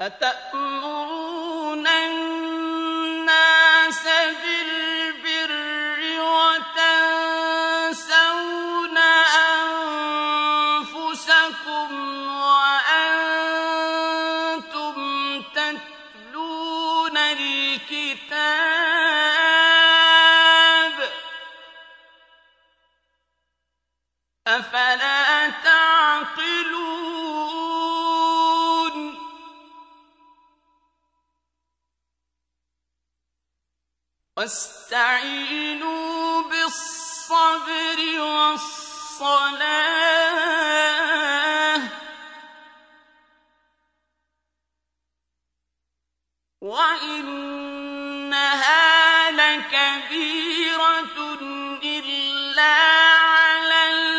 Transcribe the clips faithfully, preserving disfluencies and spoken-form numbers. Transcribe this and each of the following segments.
أتأمرون الناس بالبر وتنسون أنفسكم وأنتم تتلون الكتاب أفلا تعقلون واستعينوا بالصبر والصلاة وإنها لكبيرة إلا على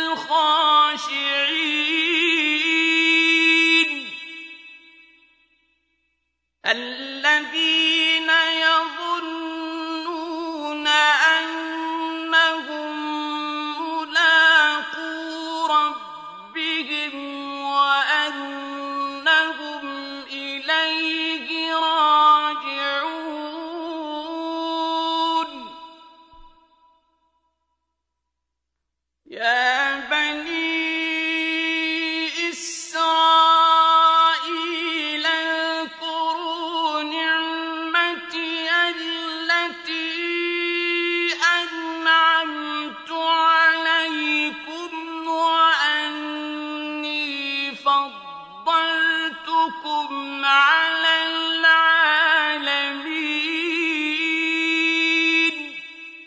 الخاشعين الذين يظنون أنهم ملاقو ربهم وأنهم إليه راجعون يا بني إسرائيل اذكروا نعمتي التي أنعمت عليكم وأني فضلتكم على العالمين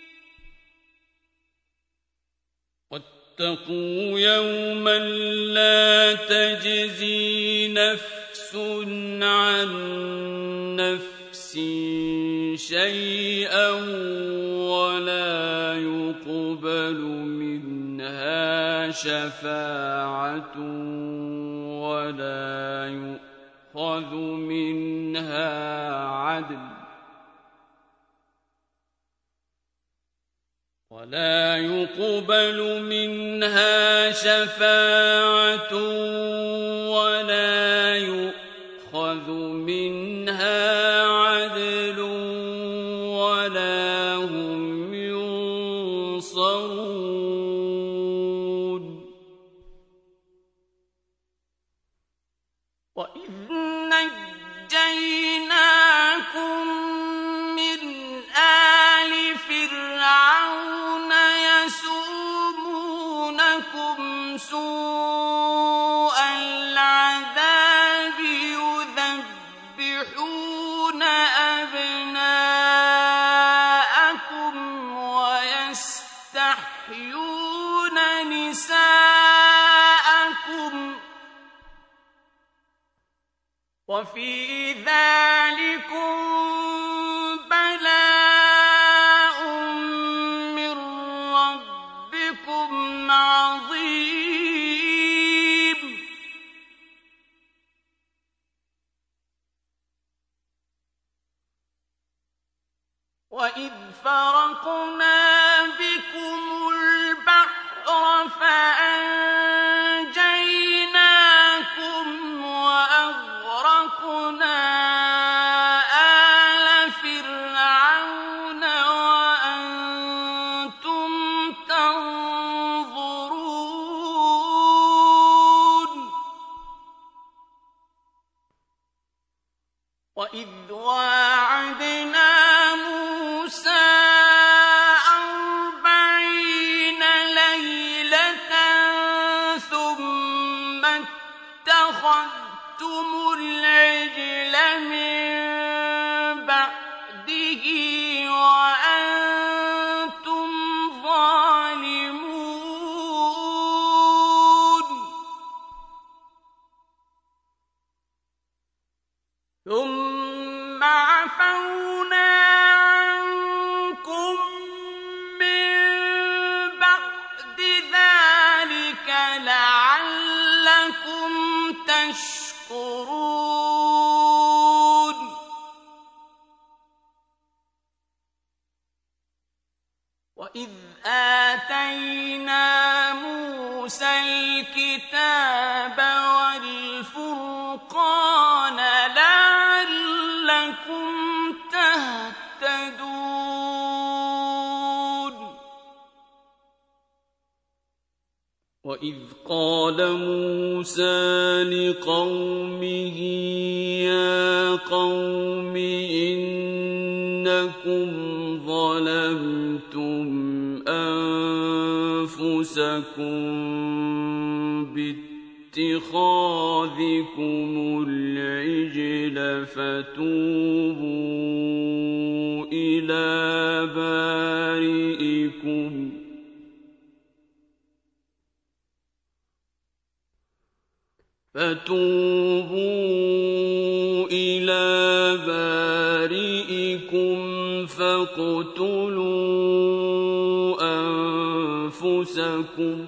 واتقوا يوما لا تجزي نفس عن نفس شيئا ولا يقبل منها شفاعة ولا يؤخذ منها عدل ولا يقبل منها شفاعة ولا يؤخذ منها عدل ولا هم ينصرون وإذ نجيناكم من آل فرعون يسومونكم سوء العذاب يذبحون أبناءكم ويستحيون نساءكم وفي ذلكم بلاء من ربكم عظيم وإذ فرقنا بكم البحر فأنجيناكم وأغرقنا آل فرعون وأنتم تنظرون وإذ واعدنا موسى أربعين ليلة ثم اتخذتم العجل من بعده وأنتم ظالمون ثم عفونا عنكم من بعد ذلك لعلكم تشكرون وإذ آتينا موسى الكتاب والفرقان لعلكم وإذ قال موسى لقومه يا قوم إنكم ظلمتم أنفسكم باتخاذكم العجل فتوبوا إلى بارئكم فتوبوا إلى بارئكم فاقتلوا أنفسكم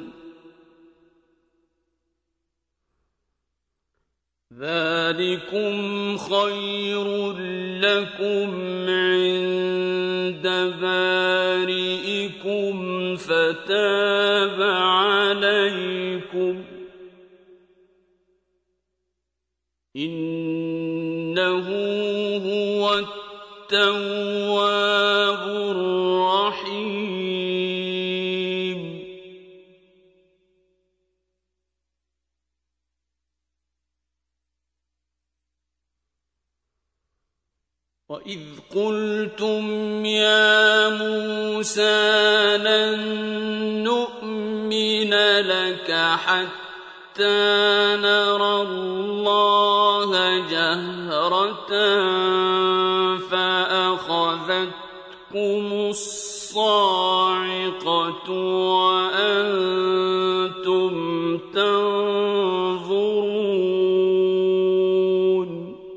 ذلكم خير لكم عند بارئكم فتاب عليكم إنه هو التواب الرحيم. وإذ قلتم يا موسى لن نؤمن لك حتى نرى الله جهرة فأخذتكم الصاعقة وأنتم تنظرون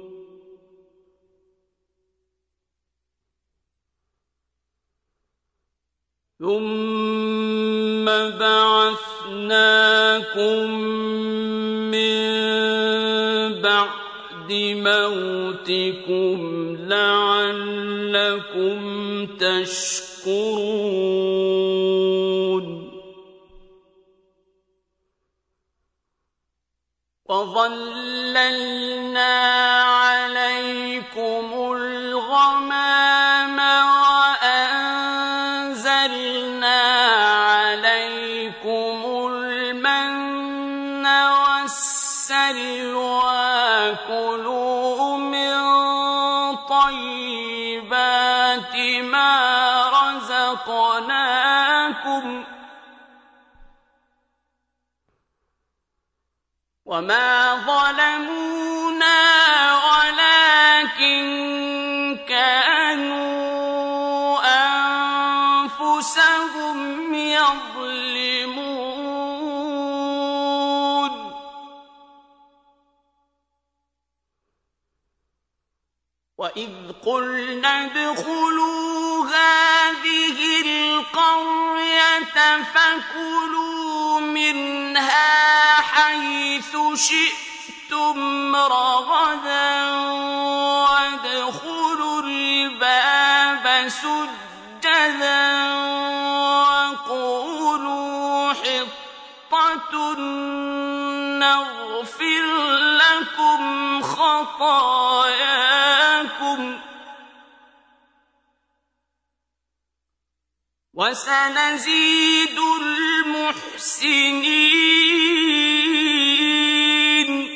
ثم بعثناكم من بعد موتكم لعلكم تشكرون وظللنا عليكم الغمام وأنزلنا عليكم المن والسلوى كلوا من طيبات ما رزقناكم وما ظلمونا ولكن كانوا أنفسهم يظلمون وإذ قلنا ادخلوا هذه القرية فكلوا منها حيث شئتم رغدا وادخلوا الباب سجدا وقولوا حطة نغفر لكم خطاياكم وسنزيد المحسنين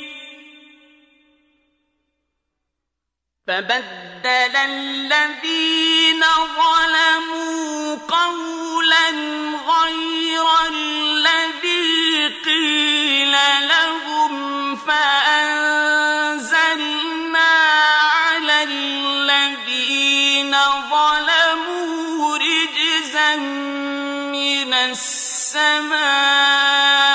فبدل الذين ظلموا قولا غير الذي قيل لهم فأنزلنا على الذين ظلموا رجزا من السماء